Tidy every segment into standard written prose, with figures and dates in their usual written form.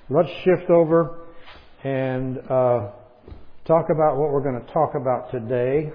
let's shift over and talk about what we're going to talk about today.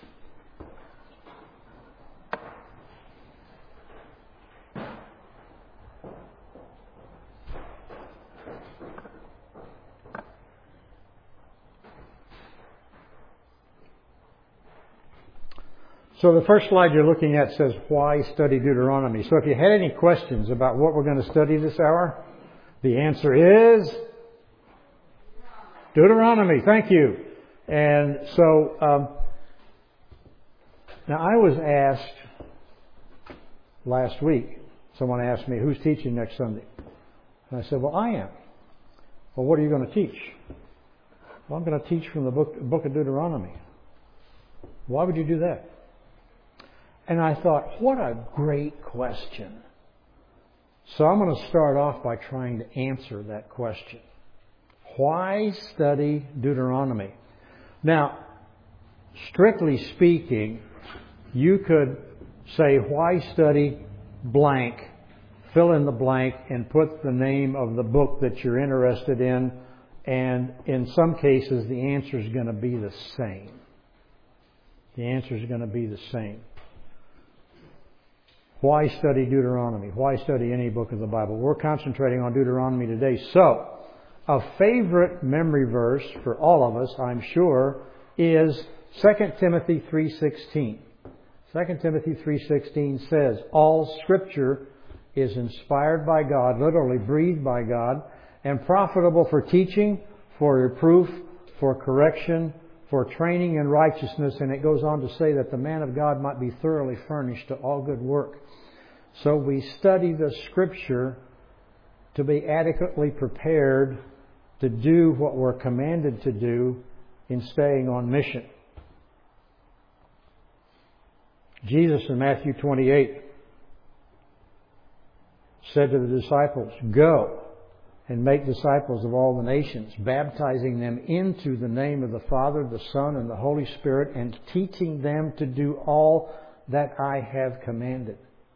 So the first slide you're looking at says, why study Deuteronomy? So if you had any questions about what we're going to study this hour, the answer is Deuteronomy. Thank you. And so, now I was asked last week, someone asked me, who's teaching next Sunday? And I said, well, I am. Well, what are you going to teach? Well, I'm going to teach from the book of Deuteronomy. Why would you do that? And I thought, what a great question. So I'm going to start off by trying to answer that question. Why study Deuteronomy? Now, strictly speaking, you could say, why study blank, fill in the blank, and put the name of the book that you're interested in, and in some cases the answer is going to be the same. The answer is going to be the same. Why study Deuteronomy? Why study any book of the Bible? We're concentrating on Deuteronomy today. So, a favorite memory verse for all of us, I'm sure, is 2 Timothy 3:16. 2 Timothy 3:16 says, all Scripture is inspired by God, literally breathed by God, and profitable for teaching, for reproof, for correction, for training in righteousness. And it goes on to say that the man of God might be thoroughly furnished to all good work. So we study the Scripture to be adequately prepared to do what we're commanded to do in staying on mission. Jesus in Matthew 28 said to the disciples, go and make disciples of all the nations, baptizing them into the name of the Father, the Son, and the Holy Spirit, and teaching them to do all that I have commanded.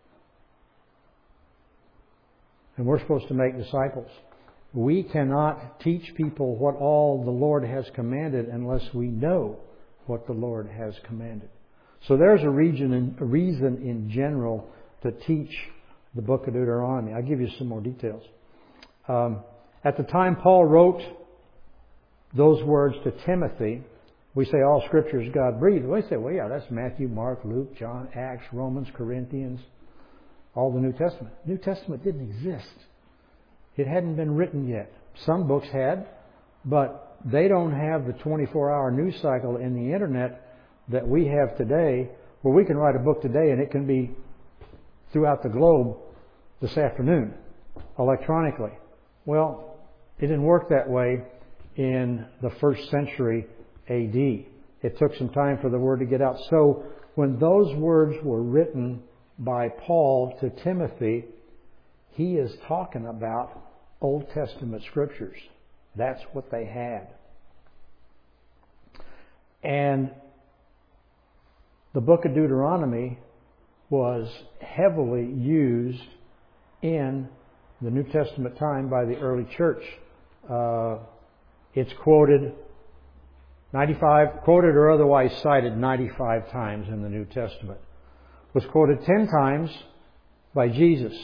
And we're supposed to make disciples. We cannot teach people what all the Lord has commanded unless we know what the Lord has commanded. So there's a reason in general to teach the book of Deuteronomy. I'll give you some more details. At the time Paul wrote those words to Timothy, we say all Scripture is God-breathed. We say, well, yeah, that's Matthew, Mark, Luke, John, Acts, Romans, Corinthians, all the New Testament. New Testament didn't exist. It hadn't been written yet. Some books had, but they don't have the 24-hour news cycle in the Internet that we have today, where we can write a book today and it can be throughout the globe this afternoon, electronically. Well, it didn't work that way in the first century A.D. It took some time for the word to get out. So when those words were written by Paul to Timothy, he is talking about Old Testament Scriptures. That's what they had. And the book of Deuteronomy was heavily used in the New Testament time by the early church. It's quoted or otherwise cited 95 times in the New Testament. It was quoted 10 times by Jesus.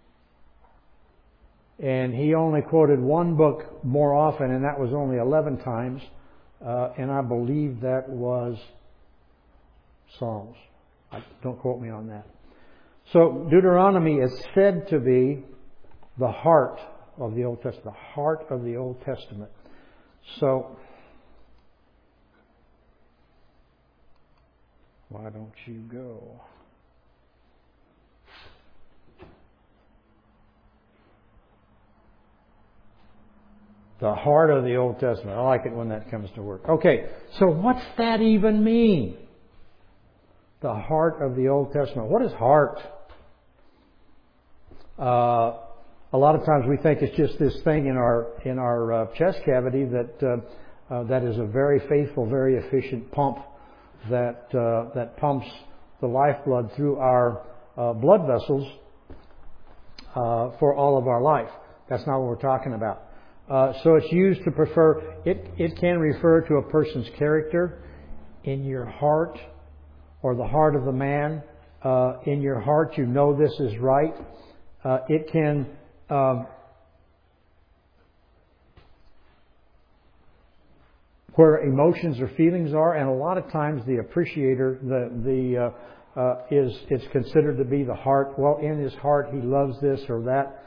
And he only quoted one book more often, and that was only 11 times. And I believe that was Psalms. Don't quote me on that. So Deuteronomy is said to be the heart of the Old Testament. The heart of the Old Testament. So, why don't you go? The heart of the Old Testament. I like it when that comes to work. Okay, so what's that even mean? The heart of the Old Testament. What is heart? A lot of times we think it's just this thing in our chest cavity that is a very faithful, very efficient pump that pumps the lifeblood through our blood vessels for all of our life. That's not what we're talking about. So it's used to prefer, it can refer to a person's character, in your heart, or the heart of the man. In your heart you know this is right. It can where emotions or feelings are, and a lot of times the appreciator, is considered to be the heart. Well, in his heart he loves this or that.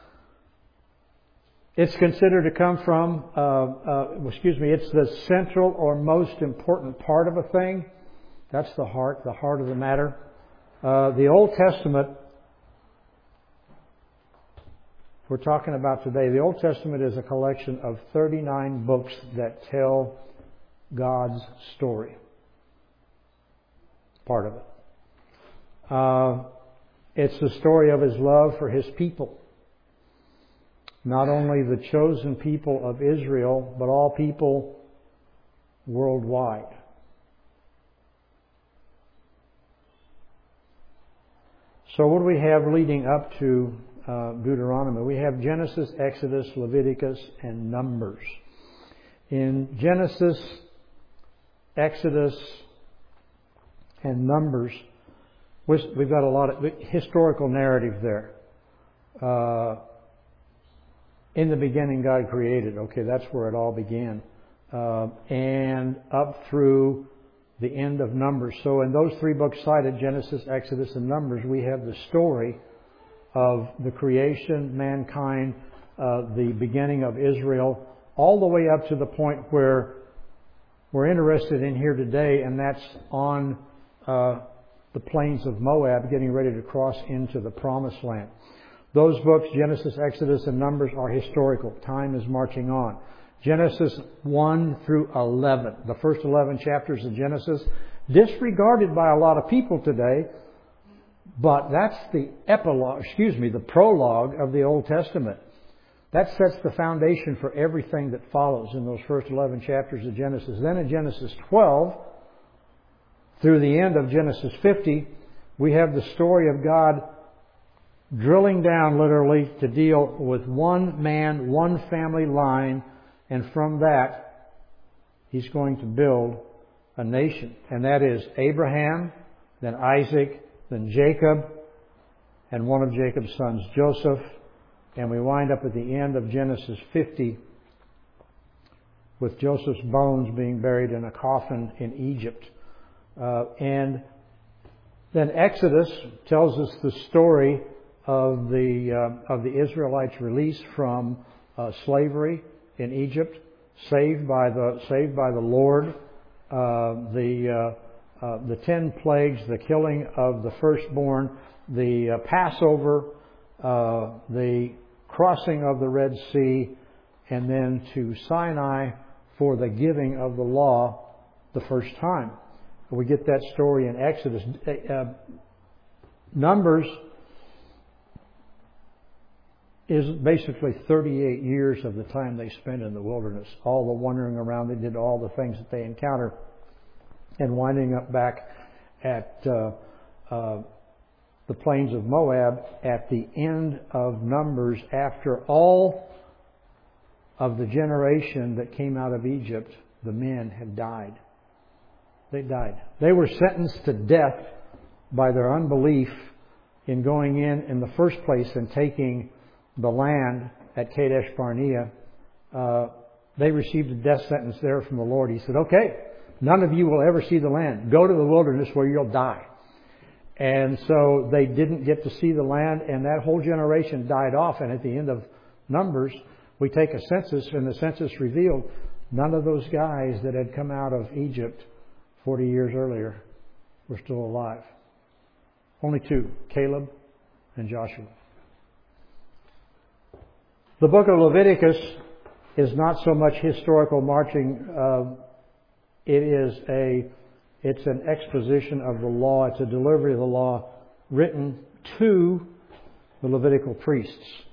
It's considered to come from, it's the central or most important part of a thing. That's the heart of the matter. The Old Testament, we're talking about today, the Old Testament is a collection of 39 books that tell God's story. Part of it. It's the story of His love for His people. Not only the chosen people of Israel, but all people worldwide. So what do we have leading up to Deuteronomy? We have Genesis, Exodus, Leviticus, and Numbers. In Genesis, Exodus, and Numbers, we've got a lot of historical narrative there. In the beginning, God created. Okay, that's where it all began. And up through the end of Numbers. So in those three books cited, Genesis, Exodus, and Numbers, we have the story of the creation, mankind, the beginning of Israel, all the way up to the point where we're interested in here today, and that's on the plains of Moab, getting ready to cross into the Promised Land. Those books, Genesis, Exodus, and Numbers, are historical. Time is marching on. Genesis 1 through 11, the first 11 chapters of Genesis, disregarded by a lot of people today, but that's the the prologue of the Old Testament. That sets the foundation for everything that follows in those first 11 chapters of Genesis. Then in Genesis 12, through the end of Genesis 50, we have the story of God drilling down literally to deal with one man, one family line, and from that, He's going to build a nation. And that is Abraham, then Isaac, then Jacob, and one of Jacob's sons, Joseph. And we wind up at the end of Genesis 50 with Joseph's bones being buried in a coffin in Egypt. And then Exodus tells us the story of the Israelites' release from slavery in Egypt, saved by the Lord, the 10 plagues, the killing of the firstborn, the Passover, the crossing of the Red Sea, and then to Sinai for the giving of the law the first time. We get that story in Exodus. Numbers is basically 38 years of the time they spent in the wilderness. All the wandering around, they did all the things that they encountered, and winding up back at the plains of Moab at the end of Numbers, after all of the generation that came out of Egypt, the men had died. They died. They were sentenced to death by their unbelief in going in the first place and taking the land at Kadesh Barnea. They received a death sentence there from the Lord. He said, okay, none of you will ever see the land. Go to the wilderness where you'll die. And so they didn't get to see the land, and that whole generation died off. And at the end of Numbers, we take a census, and the census revealed none of those guys that had come out of Egypt 40 years earlier were still alive. Only two, Caleb and Joshua. The book of Leviticus is not so much historical marching. It's an exposition of the law. It's a delivery of the law written to the Levitical priests.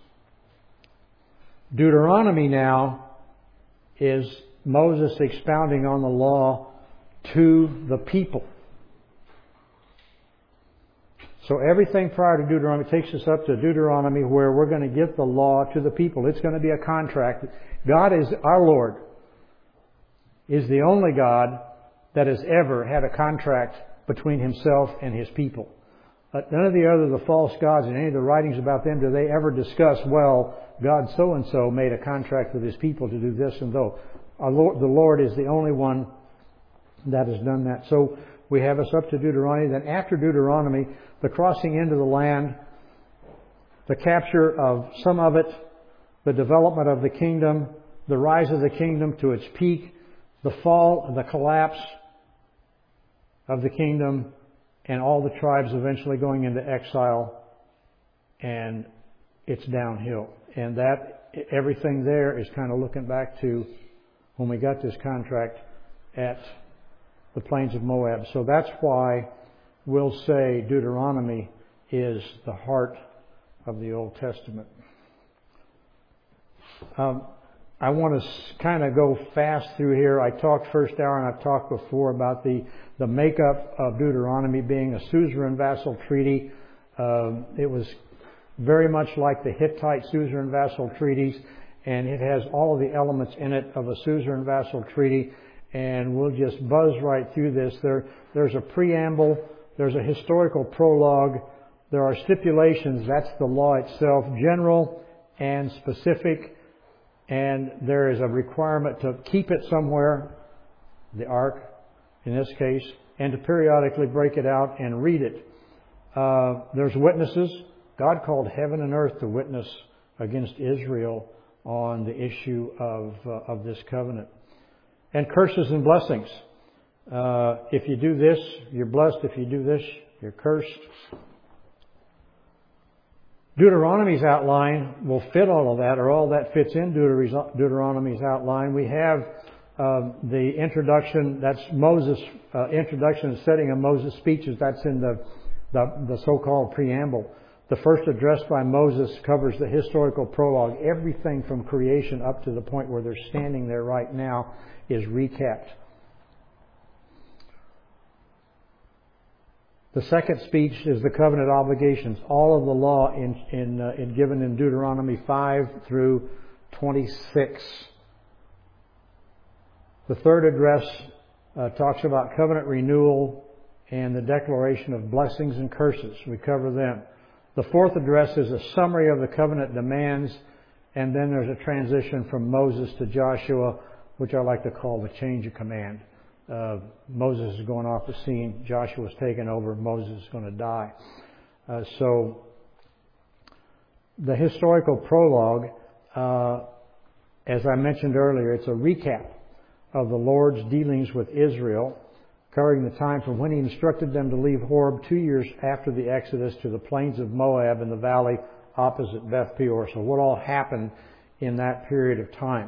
Deuteronomy now is Moses expounding on the law to the people. So everything prior to Deuteronomy takes us up to Deuteronomy, where we're going to get the law to the people. It's going to be a contract. God is, our Lord, is the only God that has ever had a contract between Himself and His people. None of the false gods in any of the writings about them do they ever discuss, well, God so-and-so made a contract with His people to do this and though. The Lord is the only one that has done that. So we have us up to Deuteronomy. Then after Deuteronomy, the crossing into the land, the capture of some of it, the development of the kingdom, the rise of the kingdom to its peak, the fall, the collapse of the kingdom, and all the tribes eventually going into exile, and it's downhill. And that, everything there is kind of looking back to when we got this contract at the plains of Moab. So that's why we'll say Deuteronomy is the heart of the Old Testament. I want to kind of go fast through here. I talked first hour, and I've talked before about the makeup of Deuteronomy being a suzerain vassal treaty. It was very much like the Hittite suzerain vassal treaties, and it has all of the elements in it of a suzerain vassal treaty. And we'll just buzz right through this. There's a preamble. There's a historical prologue. There are stipulations. That's the law itself, general and specific. And there is a requirement to keep it somewhere, the ark in this case, and to periodically break it out and read it. There's witnesses. God called heaven and earth to witness against Israel on the issue of this covenant. And curses and blessings. If you do this, you're blessed. If you do this, you're cursed. Deuteronomy's outline will fit all of that, or all that fits in Deuteronomy's outline. We have the introduction, that's Moses' introduction and setting of Moses' speeches. That's in the so-called preamble. The first address by Moses covers the historical prologue. Everything from creation up to the point where they're standing there right now is recapped. The second speech is the covenant obligations. All of the law given in Deuteronomy 5 through 26. The third address talks about covenant renewal and the declaration of blessings and curses. We cover them. The fourth address is a summary of the covenant demands, and then there's a transition from Moses to Joshua, which I like to call the change of command. Moses is going off the scene. Joshua's taken over. Moses is going to die. So the historical prologue, as I mentioned earlier, it's a recap of the Lord's dealings with Israel, covering the time from when He instructed them to leave Horeb 2 years after the Exodus to the plains of Moab in the valley opposite Beth Peor. So what all happened in that period of time?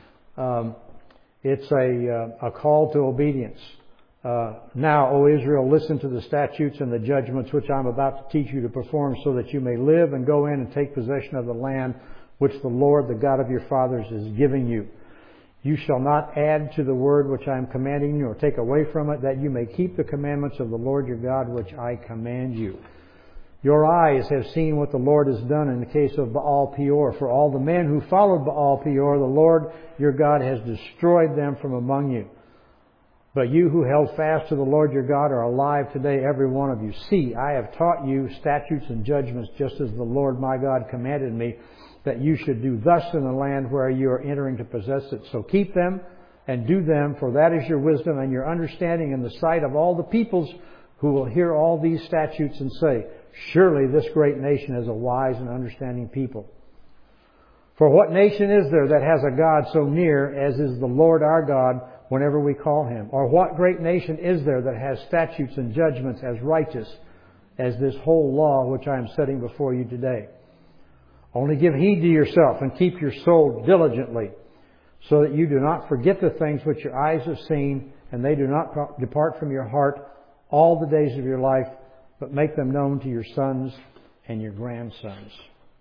It's a call to obedience. Now, O Israel, listen to the statutes and the judgments which I'm about to teach you to perform, so that you may live and go in and take possession of the land which the Lord, the God of your fathers, is giving you. You shall not add to the word which I am commanding you, or take away from it, that you may keep the commandments of the Lord your God which I command you. Your eyes have seen what the Lord has done in the case of Baal Peor. For all the men who followed Baal Peor, the Lord your God has destroyed them from among you. But you who held fast to the Lord your God are alive today, every one of you. See, I have taught you statutes and judgments, just as the Lord my God commanded me, that you should do thus in the land where you are entering to possess it. So keep them and do them, for that is your wisdom and your understanding in the sight of all the peoples who will hear all these statutes and say, surely this great nation is a wise and understanding people. For what nation is there that has a God so near as is the Lord our God whenever we call Him? Or what great nation is there that has statutes and judgments as righteous as this whole law which I am setting before you today? Only give heed to yourself and keep your soul diligently, so that you do not forget the things which your eyes have seen, and they do not depart from your heart all the days of your life, but make them known to your sons and your grandsons.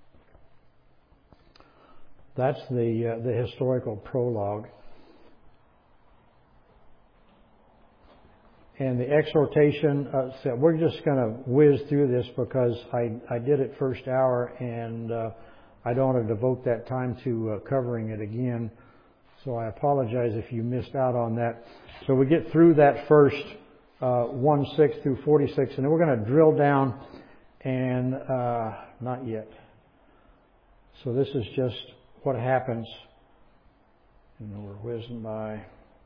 That's the historical prologue. And the exhortation, so we're just going to whiz through this because I did it first hour, and I don't want to devote that time to covering it again. So I apologize if you missed out on that. So we get through that first 1:6 through 46, and then we're going to drill down, and not yet. So this is just what happens. And we're whizzing by.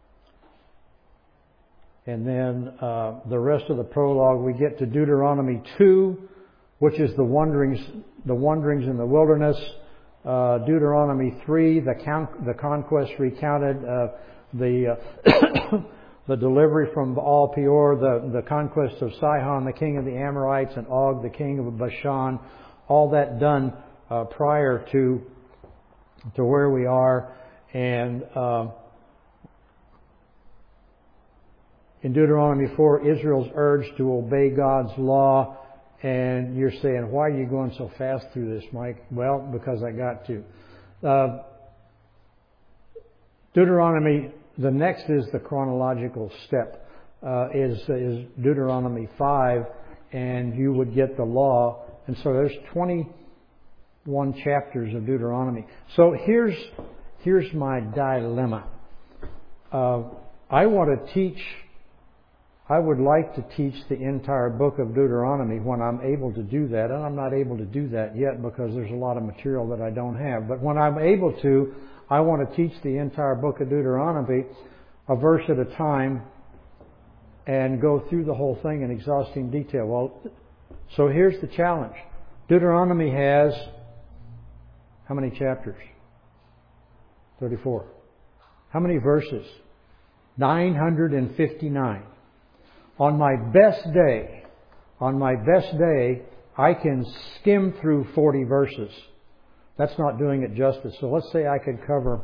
And then the rest of the prologue, we get to Deuteronomy 2, which is the wanderings in the wilderness. Deuteronomy 3, the conquest recounted, the the delivery from Baal Peor, the conquest of Sihon, the king of the Amorites, and Og, the king of Bashan. All that done prior to where we are. And in Deuteronomy 4, Israel's urged to obey God's law. And you're saying, why are you going so fast through this, Mike? Well, because I got to. Deuteronomy, the next is the chronological step, is Deuteronomy 5, and you would get the law. And so there's 21 chapters of Deuteronomy. So here's my dilemma. I would like to teach the entire book of Deuteronomy when I'm able to do that, and I'm not able to do that yet because there's a lot of material that I don't have. But when I'm able to, I want to teach the entire book of Deuteronomy a verse at a time and go through the whole thing in exhausting detail. Well, so here's the challenge. Deuteronomy has how many chapters? 34. How many verses? 959. On my best day, I can skim through 40 verses. That's not doing it justice. So let's say I could cover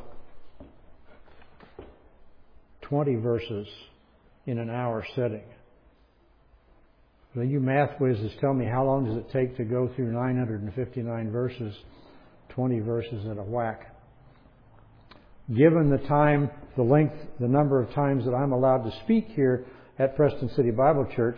20 verses in an hour setting. Well, you math whizzes, tell me, how long does it take to go through 959 verses, 20 verses at a whack? Given the time, the length, the number of times that I'm allowed to speak here at Preston City Bible Church,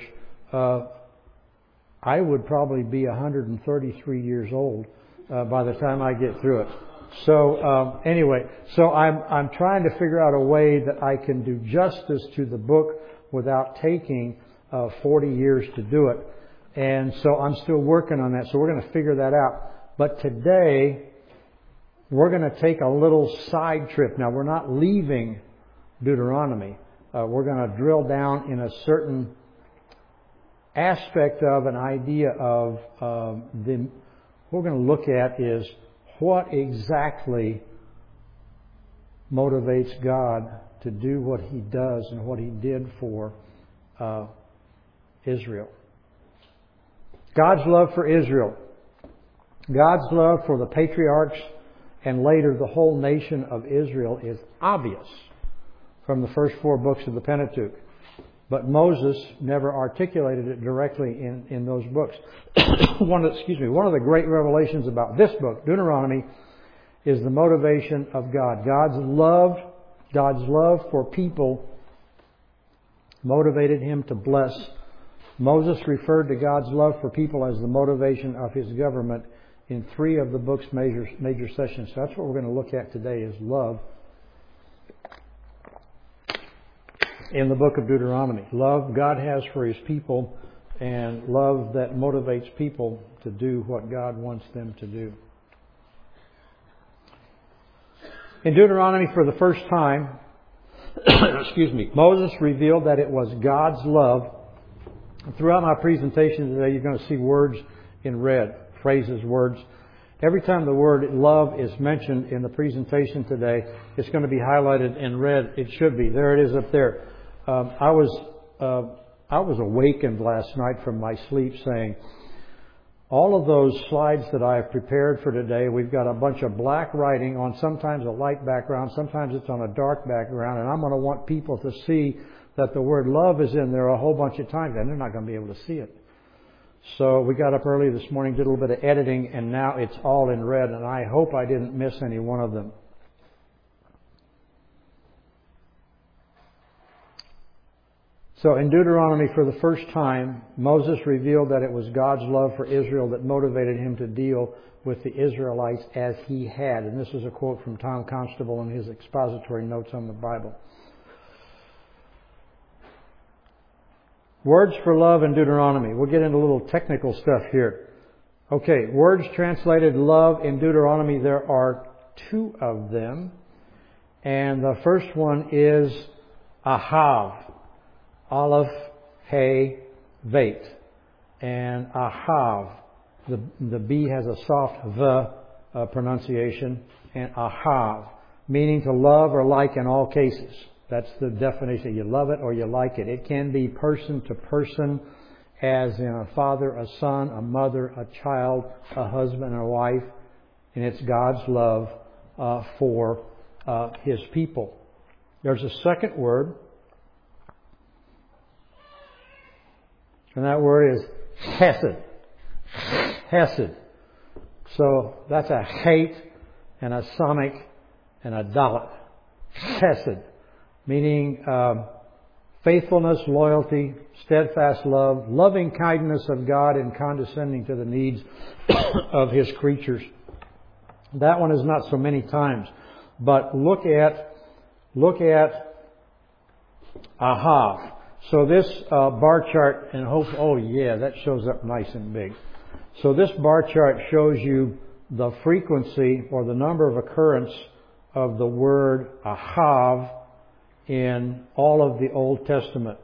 I would probably be 133 years old by the time I get through it. So anyway, so I'm trying to figure out a way that I can do justice to the book without taking 40 years to do it. And so I'm still working on that. So we're going to figure that out. But today, we're going to take a little side trip. Now, we're not leaving Deuteronomy. We're going to drill down in a certain aspect of an idea of what we're going to look at is what exactly motivates God to do what He does and what He did for Israel. God's love for Israel. God's love for the patriarchs and later the whole nation of Israel is obvious from the first 4 books of the Pentateuch. But Moses never articulated it directly in those books. One of the great revelations about this book, Deuteronomy, is the motivation of God. God's love for people motivated Him to bless. Moses referred to God's love for people as the motivation of His government in 3 of the book's major sessions. So that's what we're going to look at today is love in the book of Deuteronomy. Love God has for His people and love that motivates people to do what God wants them to do. In Deuteronomy, for the first time, Moses revealed that it was God's love. Throughout my presentation today, you're going to see words in red, phrases, words. Every time the word love is mentioned in the presentation today, it's going to be highlighted in red. It should be. There it is up there. I was awakened last night from my sleep saying, all of those slides that I have prepared for today, we've got a bunch of black writing on sometimes a light background, sometimes it's on a dark background, and I'm going to want people to see that the word love is in there a whole bunch of times, and they're not going to be able to see it. So we got up early this morning, did a little bit of editing, and now it's all in red, and I hope I didn't miss any one of them. So in Deuteronomy, for the first time, Moses revealed that it was God's love for Israel that motivated him to deal with the Israelites as he had. And this is a quote from Tom Constable in his expository notes on the Bible. Words for love in Deuteronomy. We'll get into a little technical stuff here. Okay, words translated love in Deuteronomy, there are 2 of them. And the first one is ahav. Aleph, He, Veit. And ahav. The B has a soft V pronunciation. And ahav, meaning to love or like in all cases. That's the definition. You love it or you like it. It can be person to person, as in a father, a son, a mother, a child, a husband, and a wife. And it's God's love for His people. There's a second word. And that word is hesed. Hesed. So that's a hate and a sonic and a dalet. Hesed. Meaning faithfulness, loyalty, steadfast love, loving kindness of God and condescending to the needs of His creatures. That one is not so many times. But look at ahav. So this bar chart, and that shows up nice and big. So this bar chart shows you the frequency or the number of occurrence of the word ahav in all of the Old Testament.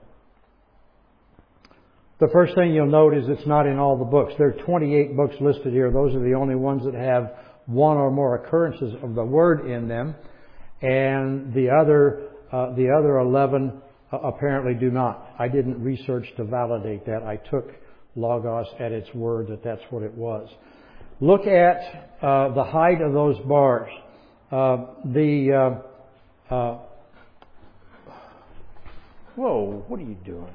The first thing you'll note is it's not in all the books. There are 28 books listed here. Those are the only ones that have one or more occurrences of the word in them. And the other 11 apparently do not. I didn't research to validate that. I took Logos at its word that that's what it was. Look at the height of those bars. Whoa, what are you doing?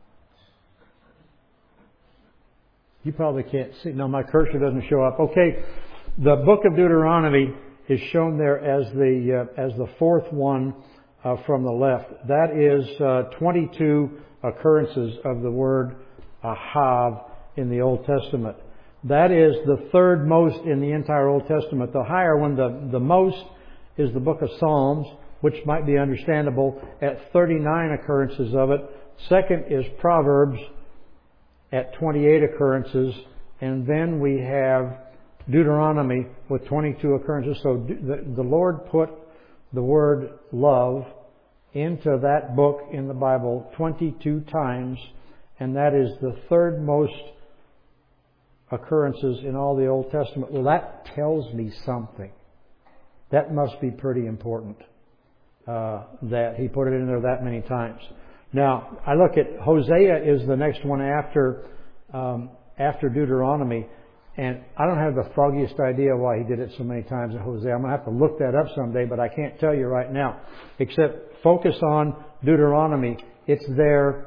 You probably can't see. No, my cursor doesn't show up. Okay, the book of Deuteronomy is shown there as the fourth one from the left. That is 22 occurrences of the word ahav in the Old Testament. That is the third most in the entire Old Testament. The higher one, the most, is the book of Psalms, which might be understandable at 39 occurrences of it. Second is Proverbs at 28 occurrences. And then we have Deuteronomy with 22 occurrences. So the Lord put the word love into that book in the Bible 22 times. And that is the third most occurrences in all the Old Testament. Well, that tells me something. That must be pretty important. That He put it in there that many times. Now, I look at Hosea is the next one after Deuteronomy, and I don't have the foggiest idea why He did it so many times in Hosea. I'm going to have to look that up someday, but I can't tell you right now. Except focus on Deuteronomy. It's there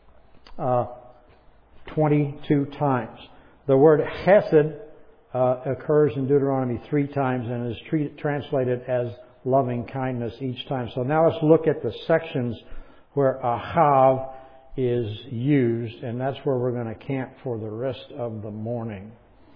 22 times. The word hesed occurs in Deuteronomy 3 times and is translated as loving kindness each time. So now let's look at the sections where ahav is used, and that's where we're going to camp for the rest of the morning.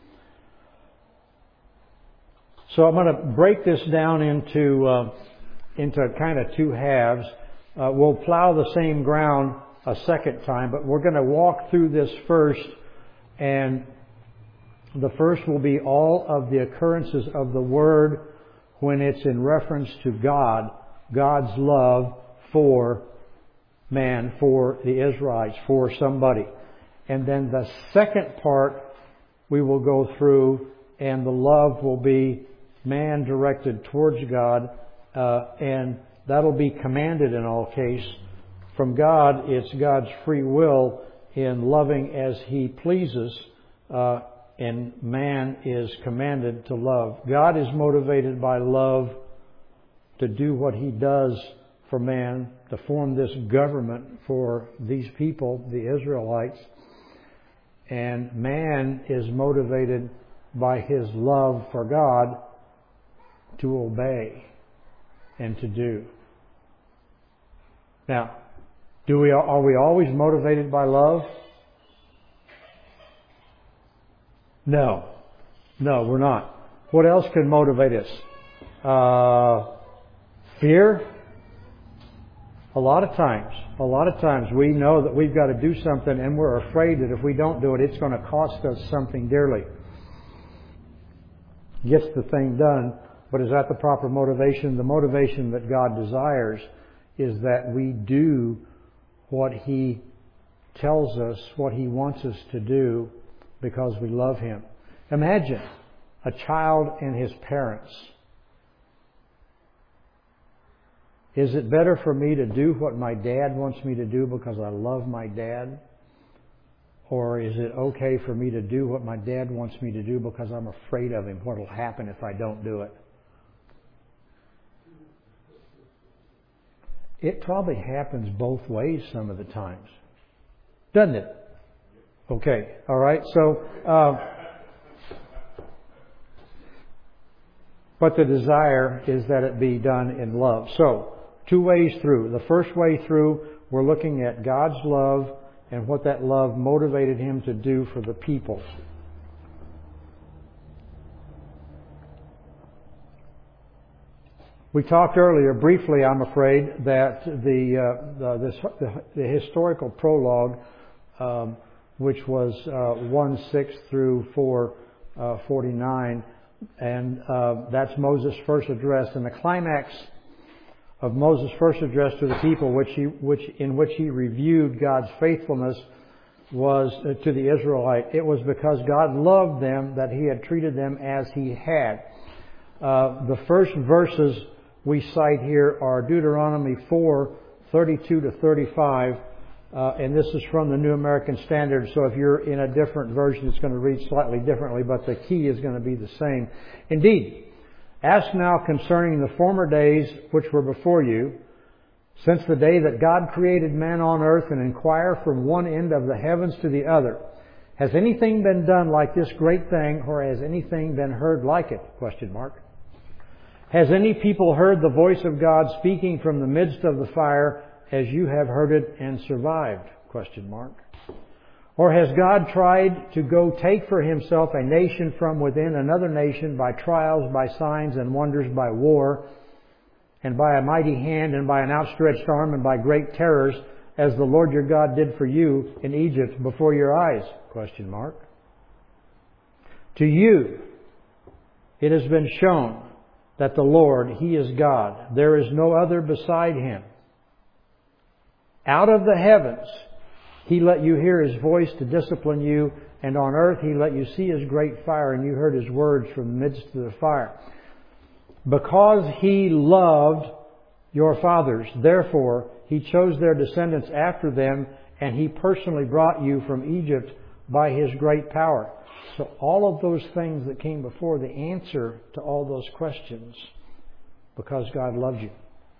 So I'm going to break this down into kind of 2 halves. We'll plow the same ground a second time, but we're going to walk through this first, and the first will be all of the occurrences of the word when it's in reference to God, God's love for man, for the Israelites, for somebody. And then the second part we will go through, and the love will be man directed towards God, and that'll be commanded in all case. From God, it's God's free will in loving as He pleases, and man is commanded to love. God is motivated by love to do what He does for man, to form this government for these people, the Israelites. And man is motivated by his love for God to obey and to do. Now, Are we always motivated by love? No. No, we're not. What else can motivate us? Fear? A lot of times we know that we've got to do something and we're afraid that if we don't do it, it's going to cost us something dearly. Gets the thing done, but is that the proper motivation? The motivation that God desires is that we do what He tells us, what He wants us to do because we love Him. Imagine a child and his parents. Is it better for me to do what my dad wants me to do because I love my dad? Or is it okay for me to do what my dad wants me to do because I'm afraid of him? What will happen if I don't do it? It probably happens both ways some of the times. Doesn't it? Okay. All right. So, but the desire is that it be done in love. So, 2 ways through. The first way through, we're looking at God's love and what that love motivated Him to do for the people. We talked earlier briefly, I'm afraid, that the historical prologue, which was 1:6 through 4:49, and that's Moses' first address, and the climax of Moses' first address to the people, in which he reviewed God's faithfulness, was to the Israelite. It was because God loved them that He had treated them as He had. The first verses we cite here are Deuteronomy 4:32 to 35, and this is from the New American Standard. So if you're in a different version, it's going to read slightly differently, but the key is going to be the same. Indeed, ask now concerning the former days which were before you, since the day that God created man on earth, and inquire from one end of the heavens to the other. Has anything been done like this great thing, or has anything been heard like it? ? Has any people heard the voice of God speaking from the midst of the fire, as you have heard it and survived? ? Or has God tried to go take for Himself a nation from within another nation by trials, by signs and wonders, by war, and by a mighty hand, and by an outstretched arm, and by great terrors, as the Lord your God did for you in Egypt before your eyes? ? To you it has been shown that the Lord, He is God. There is no other beside Him. Out of the heavens He let you hear His voice to discipline you, and on earth He let you see His great fire, and you heard His words from the midst of the fire. Because He loved your fathers, therefore He chose their descendants after them, and He personally brought you from Egypt by His great power. So all of those things that came before, the answer to all those questions, because God loved you.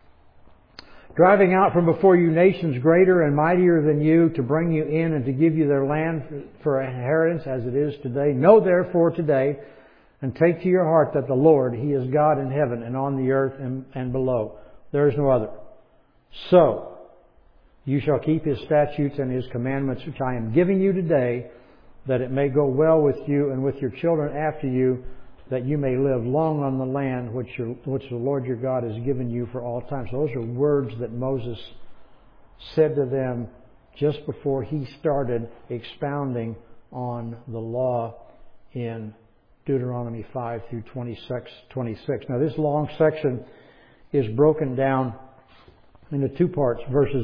Driving out from before you nations greater and mightier than you, to bring you in and to give you their land for inheritance as it is today. Know therefore today, and take to your heart, that the Lord, He is God in heaven and on the earth and below. There is no other. So, you shall keep His statutes and His commandments, which I am giving you today, that it may go well with you and with your children after you, that you may live long on the land which the Lord your God has given you for all time. So those are words that Moses said to them just before he started expounding on the law in Deuteronomy 5 through 26. Now this long section is broken down into 2 parts.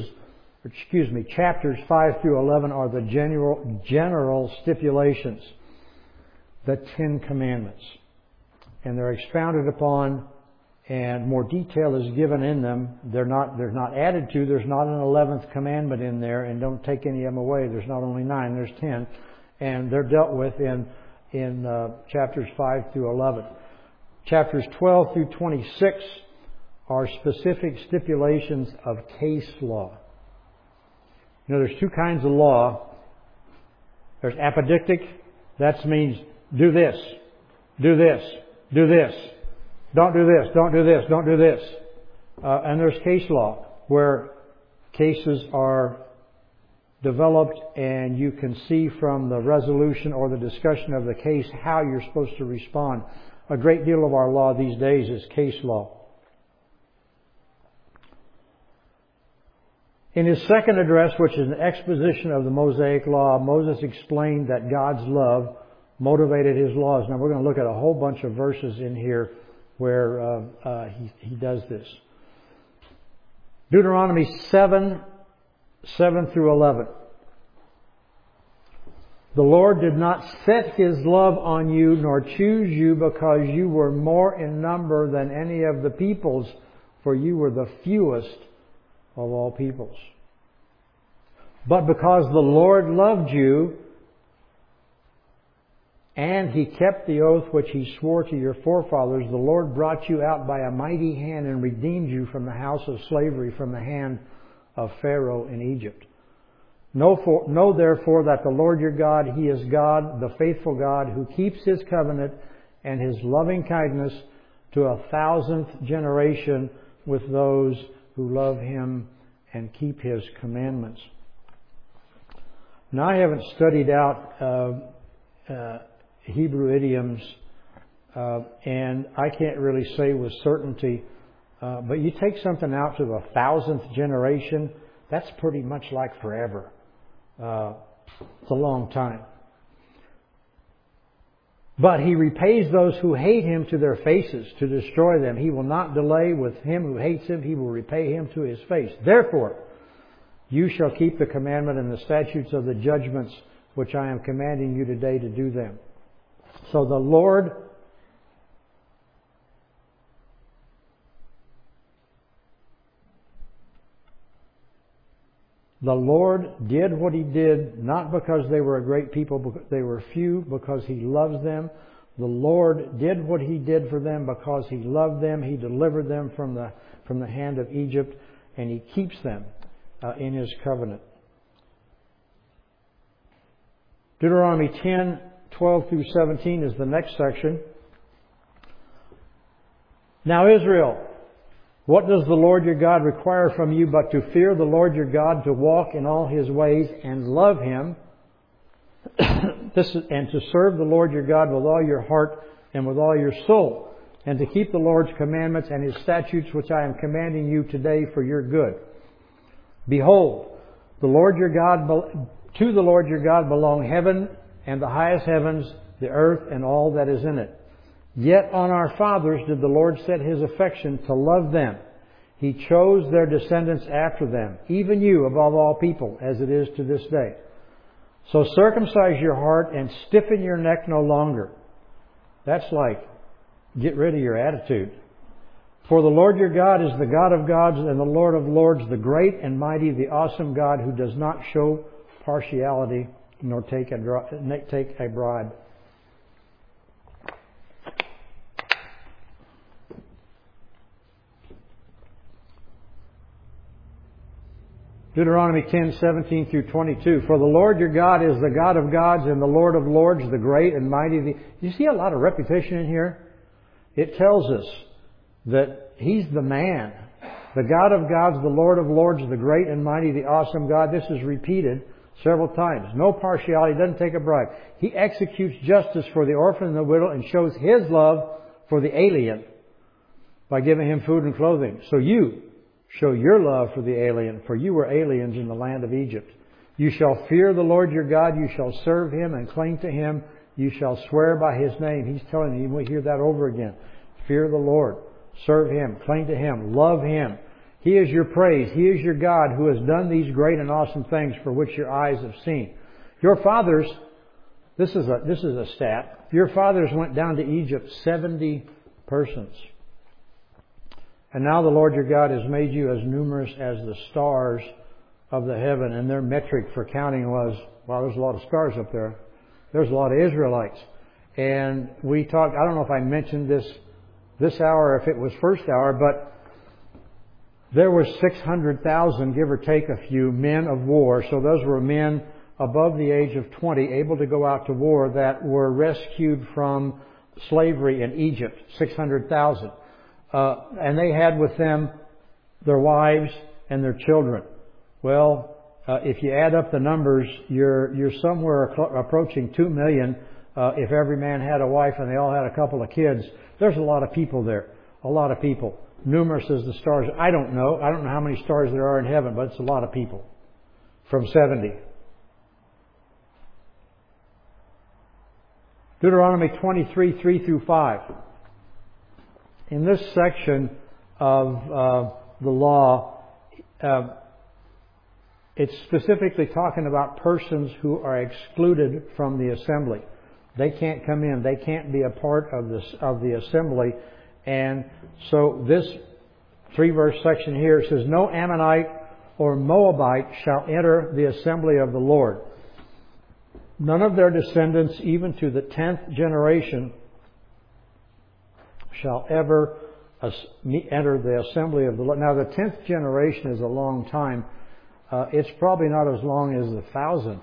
Chapters 5 through 11 are the general stipulations, the 10 Commandments. And they're expounded upon, and more detail is given in them. They're not added to. There's not an 11th commandment in there, and don't take any of them away. There's not only 9, there's 10. And they're dealt with in chapters 5 through 11. Chapters 12 through 26 are specific stipulations of case law. You know, there's 2 kinds of law. There's apodictic. That means do this, do this, do this. Don't do this, don't do this, don't do this. And there's case law, where cases are developed, and you can see from the resolution or the discussion of the case how you're supposed to respond. A great deal of our law these days is case law. In his second address, which is an exposition of the Mosaic Law, Moses explained that God's love motivated his laws. Now we're going to look at a whole bunch of verses in here where he does this. Deuteronomy 7 through 11. The Lord did not set His love on you nor choose you because you were more in number than any of the peoples, for you were the fewest of all peoples. But because the Lord loved you, and He kept the oath which He swore to your forefathers, the Lord brought you out by a mighty hand and redeemed you from the house of slavery, from the hand of Pharaoh in Egypt. Know therefore that the Lord your God, He is God, the faithful God, who keeps His covenant and His loving kindness to 1,000th generation with those who love Him and keep His commandments. Now, I haven't studied out Hebrew idioms, and I can't really say with certainty, but you take something out to the 1,000th generation, that's pretty much like forever. It's a long time. But He repays those who hate Him to their faces to destroy them. He will not delay with him who hates Him. He will repay him to his face. Therefore, you shall keep the commandment and the statutes of the judgments which I am commanding you today to do them. So the Lord did what He did, not because they were a great people, because they were few, because He loves them. The Lord did what He did for them because He loved them. He delivered them from the hand of Egypt, and He keeps them in His covenant. Deuteronomy 10, 12 through 17 is the next section. Now Israel, what does the Lord your God require from you but to fear the Lord your God, to walk in all His ways and love Him, and to serve the Lord your God with all your heart and with all your soul, and to keep the Lord's commandments and His statutes which I am commanding you today for your good. Behold, to the Lord your God belong heaven and the highest heavens, the earth and all that is in it. Yet on our fathers did the Lord set His affection to love them. He chose their descendants after them, even you above all people, as it is to this day. So circumcise your heart and stiffen your neck no longer. That's like, get rid of your attitude. For the Lord your God is the God of gods and the Lord of lords, the great and mighty, the awesome God, who does not show partiality nor take a bribe. Deuteronomy 10, 17 through 22. For the Lord your God is the God of gods and the Lord of lords, the great and mighty. You see a lot of repetition in here? It tells us that He's the man. The God of gods, the Lord of lords, the great and mighty, the awesome God. This is repeated several times. No partiality, doesn't take a bribe. He executes justice for the orphan and the widow and shows His love for the alien by giving him food and clothing. So you show your love for the alien, for you were aliens in the land of Egypt. You shall fear the Lord your God. You shall serve Him and cling to Him. You shall swear by His name. He's telling you, we hear that over again. Fear the Lord. Serve Him. Cling to Him. Love Him. He is your praise. He is your God who has done these great and awesome things for which your eyes have seen. Your fathers, this is a stat. Your fathers went down to Egypt 70 persons. And now the Lord your God has made you as numerous as the stars of the heaven. And their metric for counting was, wow, there's a lot of stars up there. There's a lot of Israelites. And we talked, I don't know if I mentioned this hour, if it was first hour, but there were 600,000, give or take a few, men of war. So those were men above the age of 20, able to go out to war, that were rescued from slavery in Egypt. 600,000. And they had with them their wives and their children. Well, if you add up the numbers, you're somewhere approaching 2 million. If every man had a wife and they all had a couple of kids, there's a lot of people there. A lot of people. Numerous as the stars. I don't know how many stars there are in heaven, but it's a lot of people. From 70. Deuteronomy 23, 3 through 5. In this section of the law, it's specifically talking about persons who are excluded from the assembly. They can't come in. They can't be a part of the assembly. And so this 3-verse section here says, "No Ammonite or Moabite shall enter the assembly of the Lord. None of their descendants, even to the 10th generation, shall ever enter the assembly of the Lord." Now, the 10th generation is a long time. It's probably not as long as the 1,000th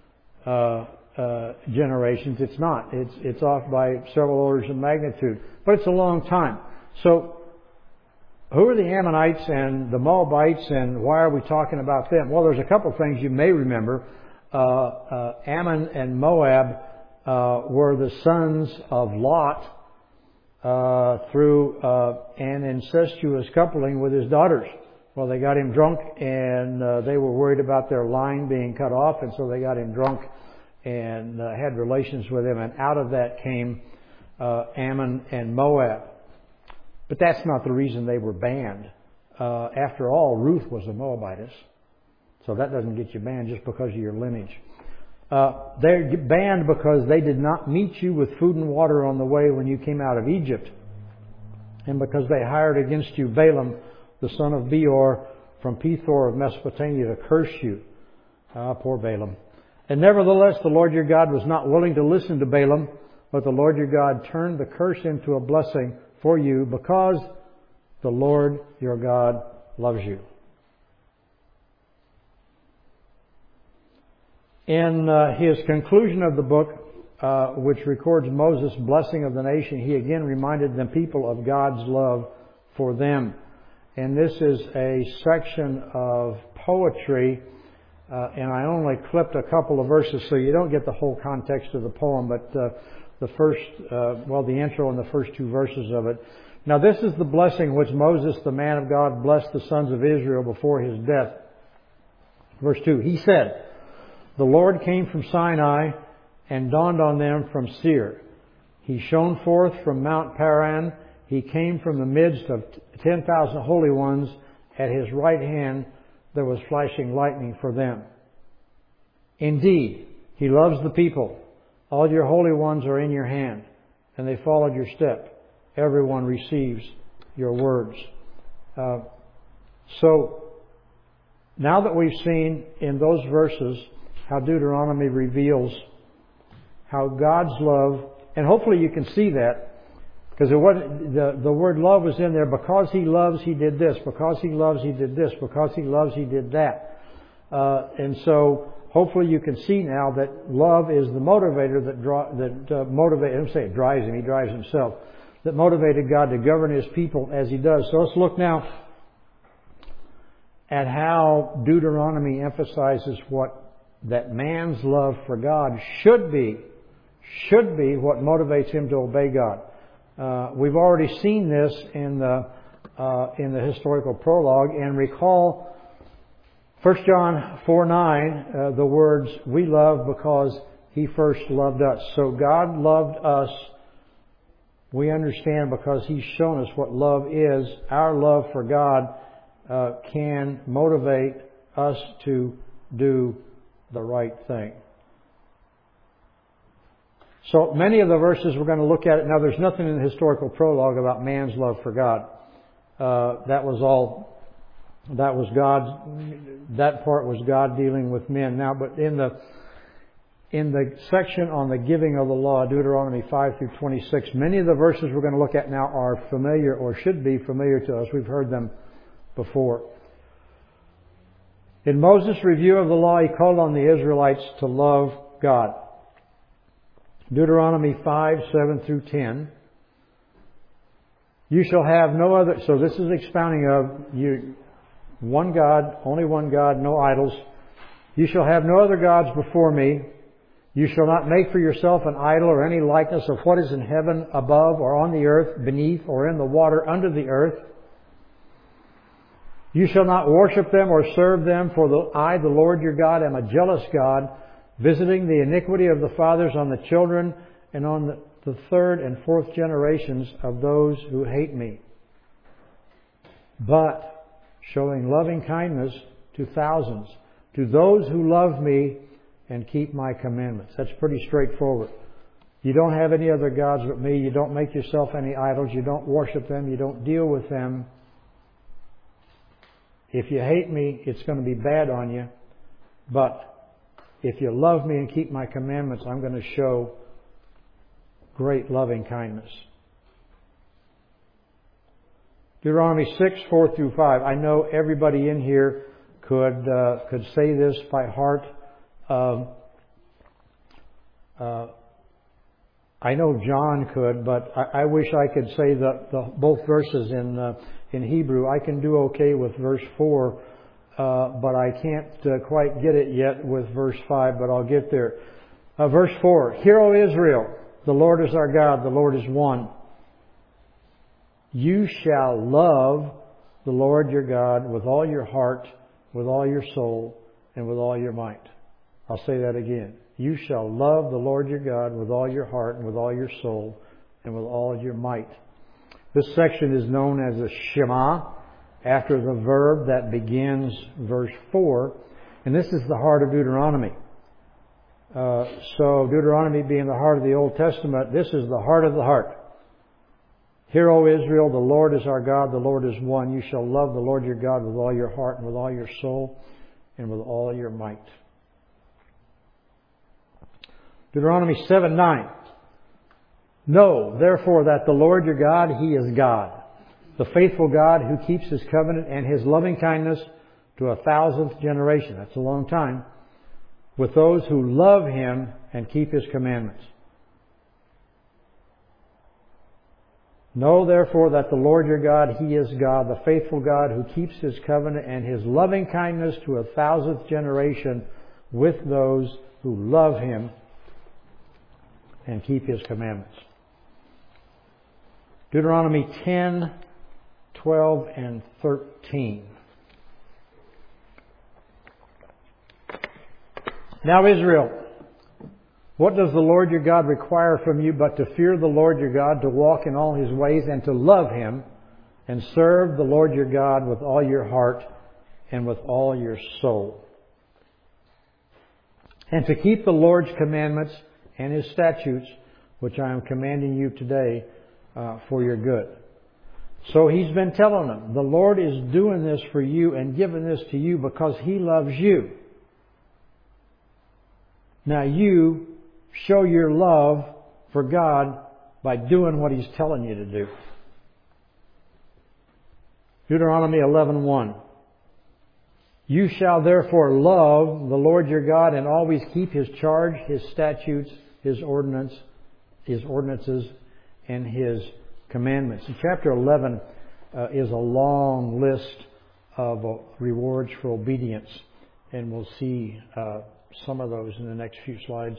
generations. It's not. It's off by several orders of magnitude. But it's a long time. So, who are the Ammonites and the Moabites, and why are we talking about them? Well, there's a couple of things you may remember. Ammon and Moab were the sons of Lot through an incestuous coupling with his daughters. Well, they got him drunk, and they were worried about their line being cut off, and so they got him drunk and had relations with him, and out of that came Ammon and Moab. But that's not the reason they were banned. After all, Ruth was a Moabitess. So that doesn't get you banned just because of your lineage. They're banned because they did not meet you with food and water on the way when you came out of Egypt. And because they hired against you Balaam, the son of Beor, from Pethor of Mesopotamia to curse you. Poor Balaam. And nevertheless, the Lord your God was not willing to listen to Balaam, but the Lord your God turned the curse into a blessing for you because the Lord your God loves you. In his conclusion of the book, which records Moses' blessing of the nation, he again reminded the people of God's love for them. And this is a section of poetry, and I only clipped a couple of verses, so you don't get the whole context of the poem, but the intro and the first 2 verses of it. Now this is the blessing which Moses, the man of God, blessed the sons of Israel before his death. Verse 2, he said, "The Lord came from Sinai and dawned on them from Seir. He shone forth from Mount Paran. He came from the midst of 10,000 holy ones. At his right hand there was flashing lightning for them. Indeed, he loves the people. All your holy ones are in your hand, and they followed your step. Everyone receives your words." So, now that we've seen in those verses how Deuteronomy reveals how God's love, and hopefully you can see that, because the word love was in there. Because He loves, He did this. Because He loves, He did this. Because He loves, He did that. And so hopefully you can see now that love is the motivator that motivated. I don't say it drives Him. He drives Himself. That motivated God to govern His people as He does. So let's look now at how Deuteronomy emphasizes that man's love for God should be what motivates him to obey God. We've already seen this in the historical prologue, and recall 1 John 4:9, the words, "We love because He first loved us." So God loved us, we understand, because He's shown us what love is. Our love for God can motivate us to do the right thing. So many of the verses we're going to look at. Now, there's nothing in the historical prologue about man's love for God. That was God's. That part was God dealing with men. Now, but in the section on the giving of the law, Deuteronomy 5 through 26, many of the verses we're going to look at now are familiar, or should be familiar to us. We've heard them before. In Moses' review of the law, he called on the Israelites to love God. Deuteronomy 5, 7 through 10. "You shall have no other..." So this is expounding of One God, only one God, no idols. You shall have no other gods before me. You shall not make for yourself an idol or any likeness of what is in heaven above or on the earth beneath or in the water under the earth. You shall not worship them or serve them, for I, the Lord your God, am a jealous God, visiting the iniquity of the fathers on the children and on the third and fourth generations of those who hate me, but showing loving kindness to thousands, to those who love me and keep my commandments. That's pretty straightforward. You don't have any other gods but me. You don't make yourself any idols. You don't worship them. You don't deal with them. If you hate me, it's going to be bad on you. But if you love me and keep my commandments, I'm going to show great loving kindness. Deuteronomy 6, 4 through 5. I know everybody in here could say this by heart. I know John could, but I wish I could say both verses in Hebrew. I can do okay with verse 4, but I can't quite get it yet with verse 5, but I'll get there. Verse 4, Hear, O Israel, the Lord is our God, the Lord is one. You shall love the Lord your God with all your heart, with all your soul, and with all your might. I'll say that again. You shall love the Lord your God with all your heart and with all your soul and with all your might. This section is known as a Shema, after the verb that begins verse 4. And this is the heart of Deuteronomy. So Deuteronomy being the heart of the Old Testament, this is the heart of the heart. Hear, O Israel, the Lord is our God, the Lord is one. You shall love the Lord your God with all your heart and with all your soul and with all your might. Deuteronomy 7:9. Know, therefore, that the Lord your God, He is God, the faithful God who keeps His covenant and His loving kindness to 1,000th generation. That's a long time. With those who love Him and keep His commandments. Know, therefore, that the Lord your God, He is God, the faithful God who keeps His covenant and His loving kindness to 1,000th generation with those who love Him and keep His commandments. Deuteronomy 10, 12, and 13. Now Israel, what does the Lord your God require from you but to fear the Lord your God, to walk in all His ways, and to love Him, and serve the Lord your God with all your heart and with all your soul, and to keep the Lord's commandments and His statutes, which I am commanding you today for your good. So He's been telling them, the Lord is doing this for you and giving this to you because He loves you. Now you show your love for God by doing what He's telling you to do. Deuteronomy 11:1. You shall therefore love the Lord your God and always keep His charge, His statutes, His ordinances, and His commandments. And chapter 11 is a long list of rewards for obedience, and we'll see some of those in the next few slides.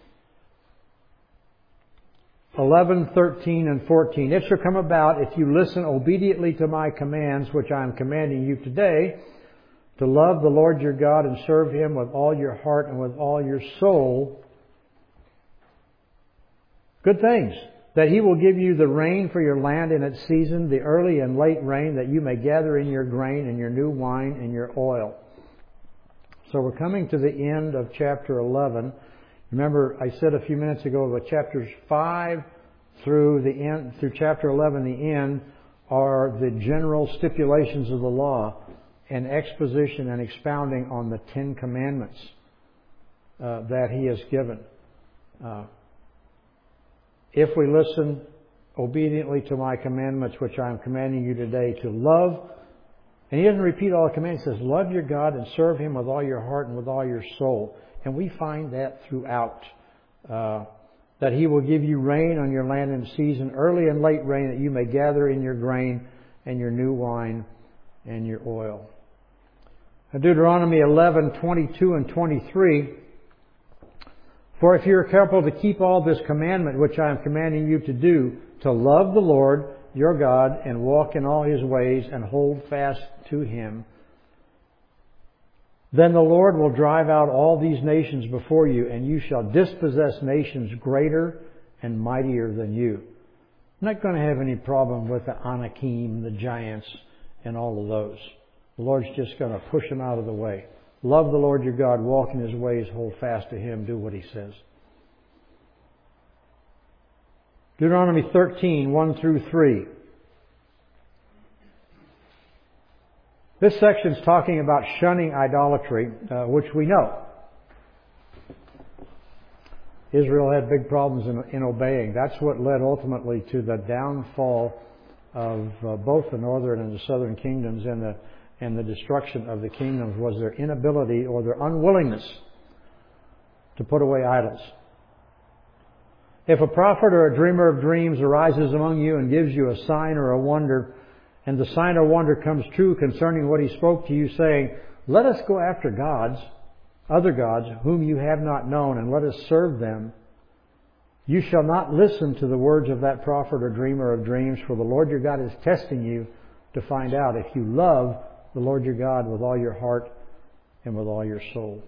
11, 13, and 14. It shall come about, if you listen obediently to my commands, which I am commanding you today, to love the Lord your God and serve Him with all your heart and with all your soul. Good things. That He will give you the rain for your land in its season, the early and late rain, that you may gather in your grain and your new wine and your oil. So we're coming to the end of chapter 11. Remember, I said a few minutes ago that chapters 5 through chapter 11, the end, are the general stipulations of the law and exposition and expounding on the 10 Commandments that He has given. If we listen obediently to my commandments, which I am commanding you today, to love. And He doesn't repeat all the commands. He says, love your God and serve Him with all your heart and with all your soul. And we find that throughout. That He will give you rain on your land in season, early and late rain, that you may gather in your grain and your new wine and your oil. Deuteronomy 11:22 and 23. For if you are careful to keep all this commandment which I am commanding you to do, to love the Lord your God and walk in all His ways and hold fast to Him, then the Lord will drive out all these nations before you, and you shall dispossess nations greater and mightier than you. I'm not going to have any problem with the Anakim, the giants, and all of those. The Lord's just going to push them out of the way. Love the Lord your God, walk in His ways, hold fast to Him, do what He says. Deuteronomy 13:1 through 3. This section is talking about shunning idolatry, which we know. Israel had big problems in obeying. That's what led ultimately to the downfall of both the northern and the southern kingdoms, and the destruction of the kingdoms was their inability or their unwillingness to put away idols. If a prophet or a dreamer of dreams arises among you and gives you a sign or a wonder, and the sign or wonder comes true concerning what he spoke to you, saying, let us go after gods, other gods, whom you have not known, and let us serve them, you shall not listen to the words of that prophet or dreamer of dreams, for the Lord your God is testing you to find out if you love the Lord your God with all your heart and with all your soul.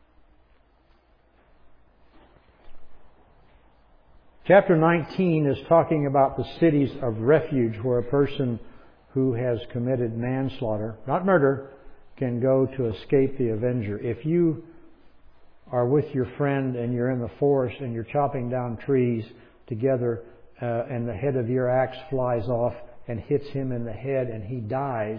Chapter 19 is talking about the cities of refuge, where a person who has committed manslaughter, not murder, can go to escape the avenger. If you are with your friend and you're in the forest and you're chopping down trees together, and the head of your axe flies off and hits him in the head and he dies,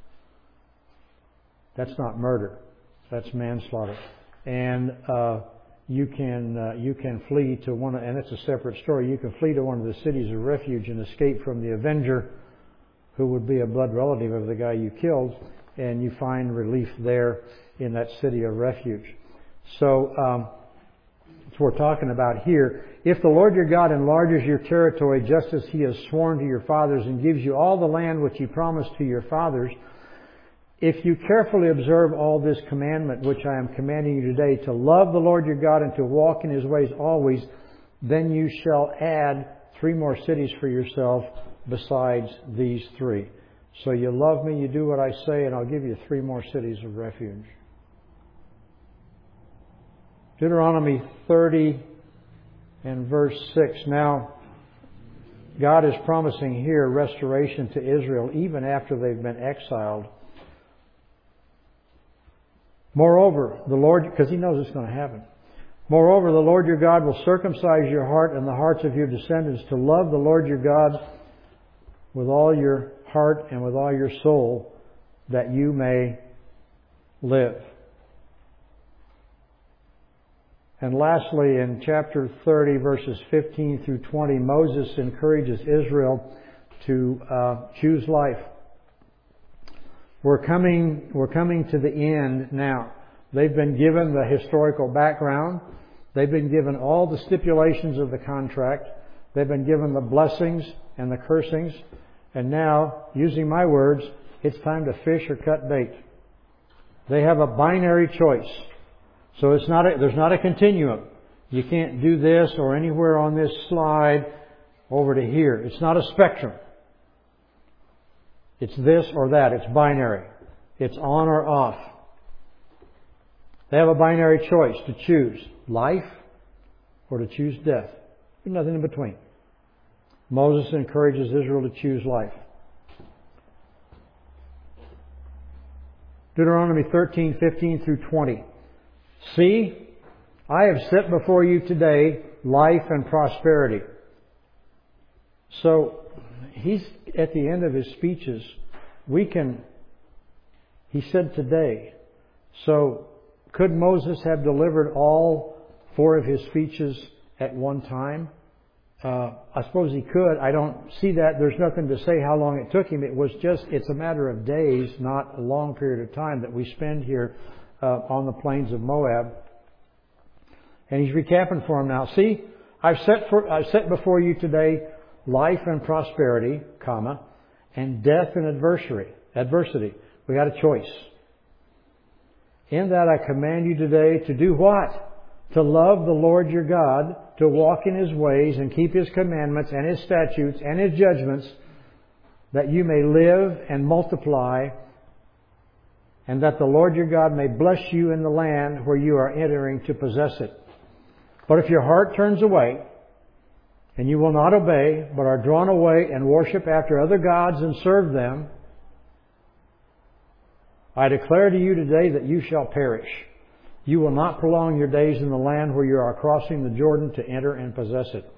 that's not murder. That's manslaughter. And you can flee to one, and it's a separate story. You can flee to one of the cities of refuge and escape from the avenger, who would be a blood relative of the guy you killed, and you find relief there in that city of refuge. So that's what we're talking about here. If the Lord your God enlarges your territory just as He has sworn to your fathers and gives you all the land which He promised to your fathers, if you carefully observe all this commandment which I am commanding you today, to love the Lord your God and to walk in His ways always, then you shall add 3 more cities for yourself besides these 3. So you love me, you do what I say, and I'll give you 3 more cities of refuge. Deuteronomy 30 and verse 6. Now, God is promising here restoration to Israel even after they've been exiled. Moreover, the Lord, because He knows it's going to happen. Moreover, the Lord your God will circumcise your heart and the hearts of your descendants to love the Lord your God with all your heart and with all your soul, that you may live. And lastly, in chapter 30, verses 15 through 20, Moses encourages Israel to choose life. We're coming to the end now. They've been given the historical background. They've been given all the stipulations of the contract. They've been given the blessings and the cursings. And now, using my words, it's time to fish or cut bait. They have a binary choice. So there's not a continuum. You can't do this or anywhere on this slide over to here. It's not a spectrum. It's this or that. It's binary. It's on or off. They have a binary choice to choose life or to choose death. There's nothing in between. Moses encourages Israel to choose life. Deuteronomy 13:15 through 20. See, I have set before you today life and prosperity. So, he's at the end of his speeches. He said today. So, could Moses have delivered all 4 of his speeches at one time? I suppose he could. I don't see that. There's nothing to say how long it took him. It's a matter of days, not a long period of time that we spend here on the plains of Moab. And he's recapping for him now. See, I've set before you today life and prosperity, and death and adversity. We got a choice. In that I command you today to do what? To love the Lord your God, to walk in His ways and keep His commandments and His statutes and His judgments, that you may live and multiply, and that the Lord your God may bless you in the land where you are entering to possess it. But if your heart turns away, and you will not obey, but are drawn away and worship after other gods and serve them, I declare to you today that you shall perish. You will not prolong your days in the land where you are crossing the Jordan to enter and possess it.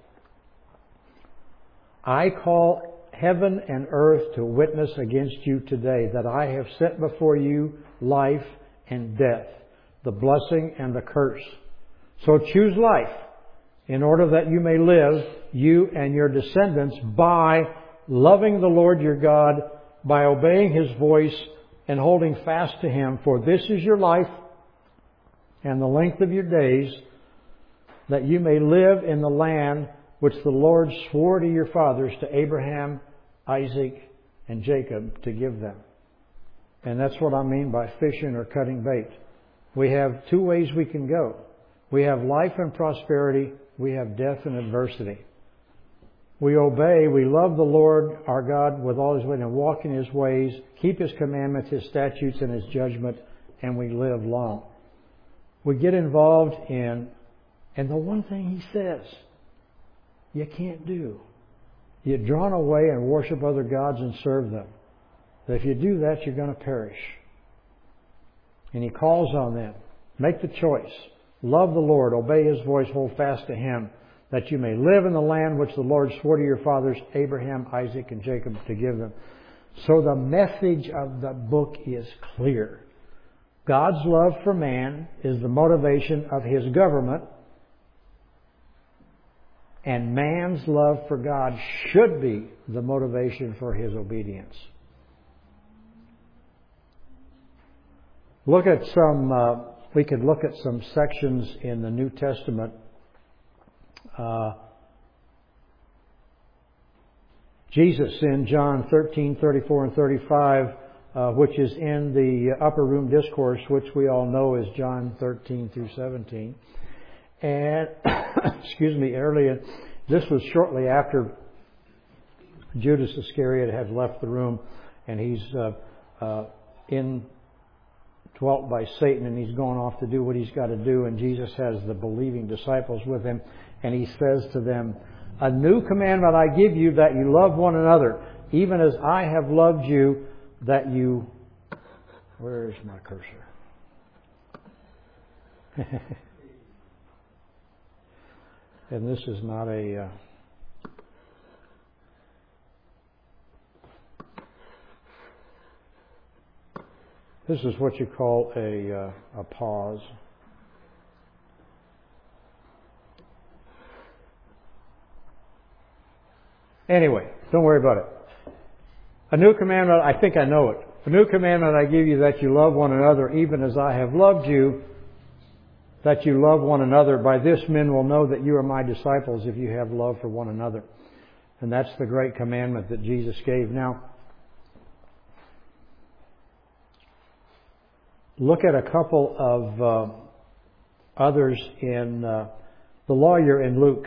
I call heaven and earth to witness against you today that I have set before you life and death, the blessing and the curse. So choose life, in order that you may live, you and your descendants, by loving the Lord your God, by obeying His voice and holding fast to Him. For this is your life and the length of your days, that you may live in the land which the Lord swore to your fathers, to Abraham, Isaac, and Jacob, to give them. And that's what I mean by fishing or cutting bait. We have two ways we can go. We have life and prosperity. We have death and adversity. We obey, we love the Lord our God with all His ways and walk in His ways, keep His commandments, His statutes, and His judgment, and we live long. We get involved in, and the one thing He says, you can't do. You're drawn away and worship other gods and serve them. That if you do that, you're going to perish. And He calls on them. Make the choice. Love the Lord, obey His voice, hold fast to Him, that you may live in the land which the Lord swore to your fathers, Abraham, Isaac, and Jacob, to give them. So the message of the book is clear. God's love for man is the motivation of His government, and man's love for God should be the motivation for his obedience. We could look at some sections in the New Testament. Jesus in John 13:34 and 35, which is in the Upper Room Discourse, which we all know is John 13 through 17. And, earlier, this was shortly after Judas Iscariot had left the room, and he's indwelt by Satan, and he's going off to do what he's got to do, and Jesus has the believing disciples with him, and he says to them, "A new commandment I give you, that you love one another, even as I have loved you, that you..." Where is my cursor? And this is not a... This is what you call a pause. Anyway, don't worry about it. A new commandment, I think I know it. A new commandment I give you, that you love one another, even as I have loved you, that you love one another. By this men will know that you are my disciples, if you have love for one another. And that's the great commandment that Jesus gave. Now, look at a couple of others in the lawyer in Luke.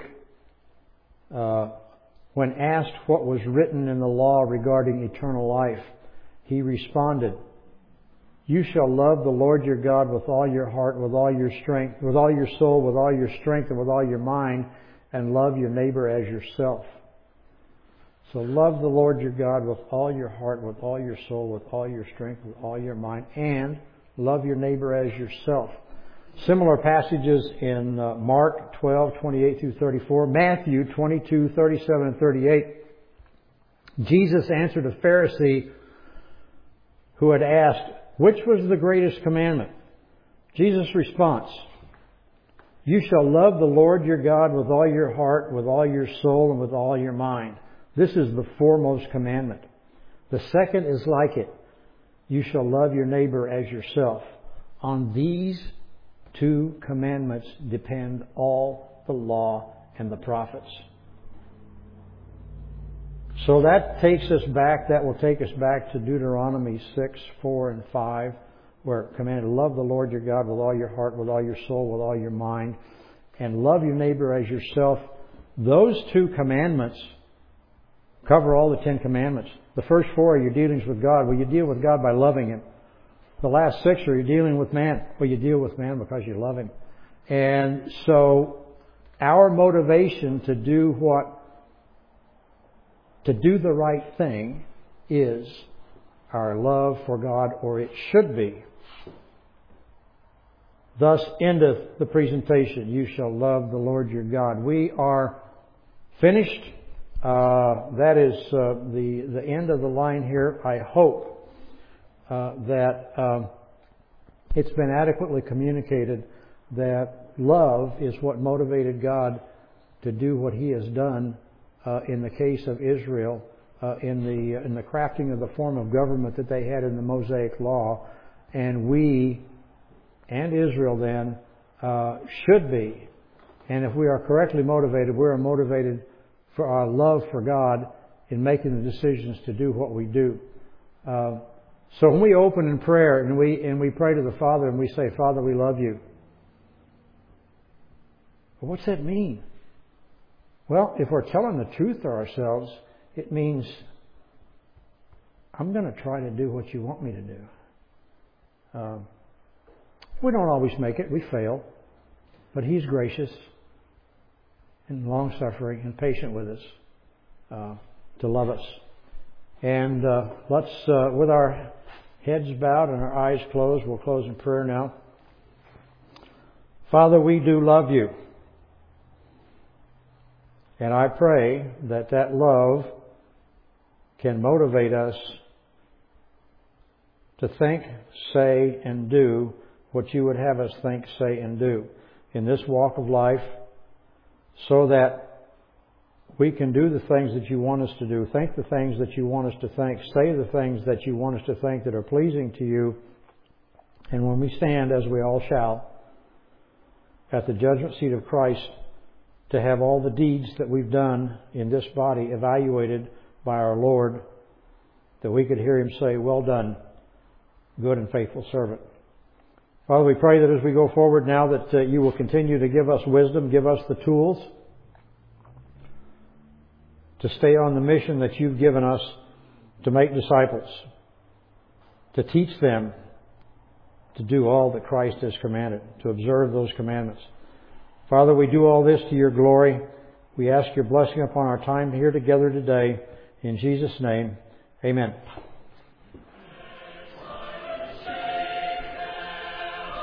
When asked what was written in the law regarding eternal life, he responded, "You shall love the Lord your God with all your heart, with all your strength, with all your soul, with all your strength, and with all your mind, and love your neighbor as yourself." So love the Lord your God with all your heart, with all your soul, with all your strength, with all your mind, and love your neighbor as yourself. Similar passages in Mark 12:28 through 34, Matthew 22:37 and 38. Jesus answered a Pharisee who had asked, "Which was the greatest commandment?" Jesus' response, "You shall love the Lord your God with all your heart, with all your soul, and with all your mind. This is the foremost commandment. The second is like it. You shall love your neighbor as yourself. On these two commandments depend all the law and the prophets." So that will take us back to Deuteronomy 6, 4, and 5. we're commanded to love the Lord your God with all your heart, with all your soul, with all your mind, and love your neighbor as yourself. Those 2 commandments cover all the 10 commandments. The first 4 are your dealings with God. Well, you deal with God by loving Him. The last 6 are you dealing with man. Well, you deal with man because you love him. And so our motivation to do the right thing is our love for God, or it should be. Thus endeth the presentation. You shall love the Lord your God. We are finished. That is the end of the line here. I hope that it's been adequately communicated that love is what motivated God to do what He has done in the case of Israel, in the crafting of the form of government that they had in the Mosaic Law, and we and Israel then should be. And if we are correctly motivated, we are motivated for our love for God in making the decisions to do what we do. So when we open in prayer and we pray to the Father and we say, Father, we love you. Well, what's that mean? Well, if we're telling the truth to ourselves, it means I'm going to try to do what you want me to do. We don't always make it. We fail. But He's gracious and long-suffering and patient with us to love us. And let's, with our heads bowed and our eyes closed, we'll close in prayer now. Father, we do love you. And I pray that love can motivate us to think, say, and do what you would have us think, say, and do in this walk of life, so that we can do the things that you want us to do, think the things that you want us to think, say the things that you want us to think that are pleasing to you. And when we stand, as we all shall, at the judgment seat of Christ, to have all the deeds that we've done in this body evaluated by our Lord, that we could hear Him say, well done, good and faithful servant. Father, we pray that as we go forward now that you will continue to give us wisdom, give us the tools to stay on the mission that you've given us to make disciples, to teach them to do all that Christ has commanded, to observe those commandments. Father, we do all this to your glory. We ask your blessing upon our time here together today. In Jesus' name, amen.